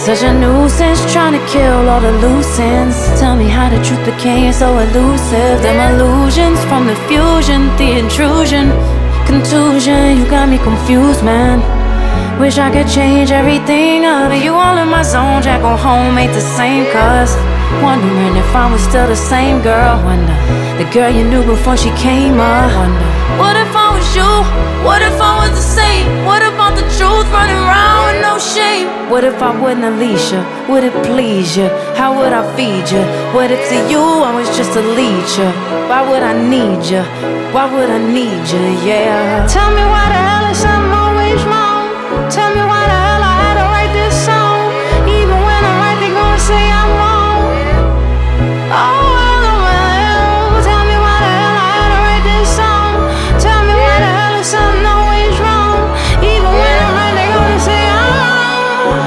Such a nuisance, trying to kill all the loose ends. Tell me how the truth became so elusive. Them illusions from the fusion, the intrusion, contusion. You got me confused, man. Wish I could change everything up. You all in my zone, Jack on home ain't the same. Cause wondering if I was still the same girl. Wonder, the girl you knew before she came up. Wonder, what if I was you? What if I was the same? What about the truth running around with no shame? What if I wouldn't unleash you? Would it please you? How would I feed you? What if to you I was just a leecher? Why would I need you? Why would I need you? Yeah. Tell me why the hell is something always wrong? Tell me why the hell I had to write this song. Even when I'm right, they gon' say I'm wrong. Oh, tell me why the hell I had to write this song. Tell me why the hell is something always wrong. Even when I'm right, they gon' say I'm wrong.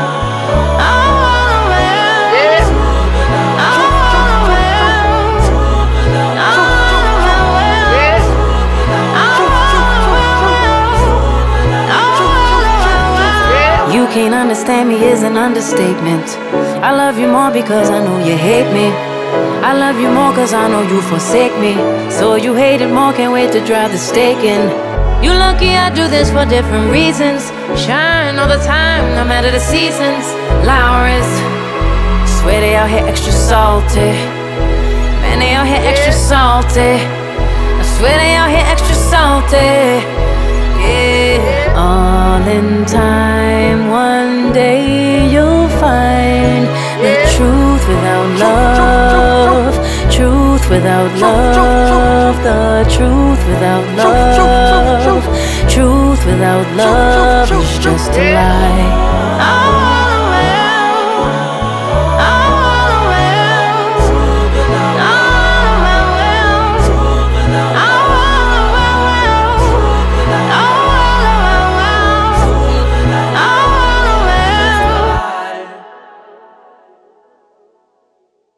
You can't understand me is an understatement. I love you more because I know you hate me. I love you more cause I know you forsake me. So you hate it more, can't wait to drive the stake in. You lucky I do this for different reasons. Shine all the time, no matter the seasons. Lowry's, swear they out here extra salty. Man, they out here extra salty. I swear they out here extra salty. Yeah. All in time, one day you'll find the truth without love. Truth without love. The truth without love. Truth without love is just a lie.